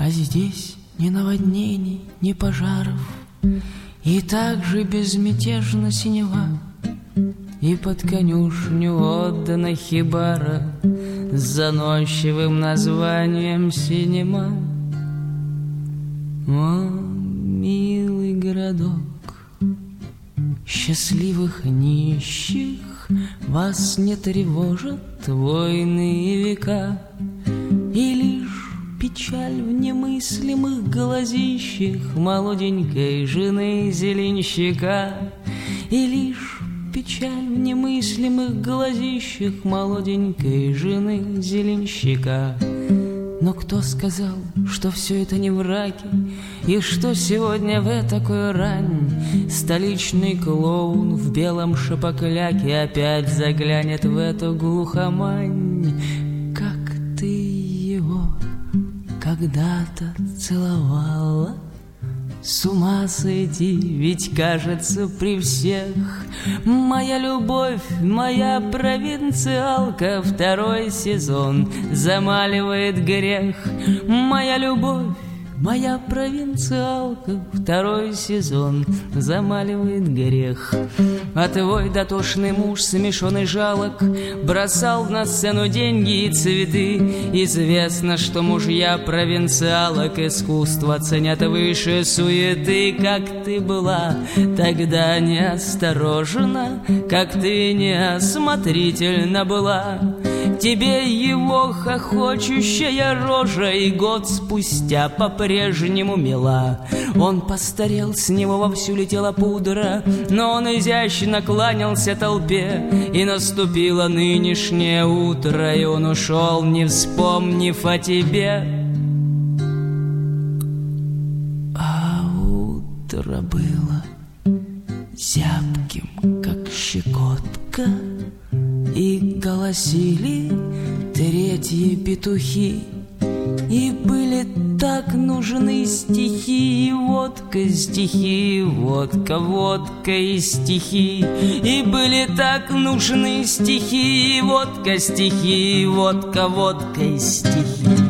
А здесь ни наводнений, ни пожаров, и так же безмятежно синева, и под конюшню отдана хибара с заносчивым названием синема. О, милый городок счастливых нищих, вас не тревожат войны и века, и лишь печаль в немыслимых глазищах молоденькой жены зеленщика, и лишь печаль в немыслимых глазищах молоденькой жены зеленщика. Но кто сказал, что все это не враки, и что сегодня в такую рань столичный клоун в белом шапокляке опять заглянет в эту глухомань? Как ты его когда-то целовала? С ума сойти, ведь кажется при всех моя любовь, моя провинциалка второй сезон замаливает грех. Моя любовь, моя провинциалка второй сезон замаливает грех. А твой дотошный муж, смешонный жалок, бросал на сцену деньги и цветы. Известно, что мужья провинциалок искусство ценят выше суеты. Как ты была тогда неосторожна, как ты неосмотрительна была. Тебе его хохочущая рожа и год спустя по-прежнему мила. Он постарел, с него вовсю летела пудра, но он изящно кланялся толпе. И наступило нынешнее утро, и он ушел, не вспомнив о тебе. А утро было зябким, как щекотка, и голосили третьи петухи, и были так нужны стихи, водка, стихи, водка, водка и стихи. И были так нужны стихи, водка, стихи, водка, водка и стихи.